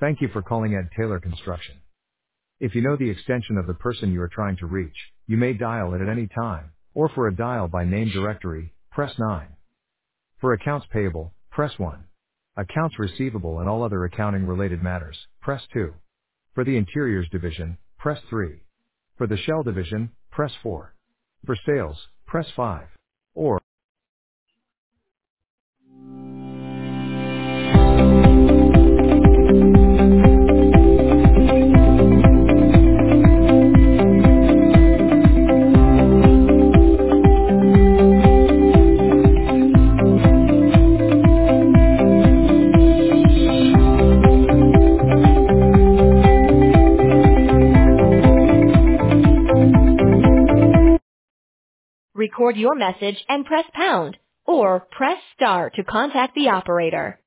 Thank you for calling Ed Taylor Construction. If you know the extension of the person you are trying to reach, you may dial it at any time, or for a dial by name directory, press 9. For accounts payable, press 1. Accounts receivable and all other accounting related matters, press 2. For the interiors division, press 3. For the shell division, press 4. For sales, press 5. Or record your message and press pound, or press star to contact the operator.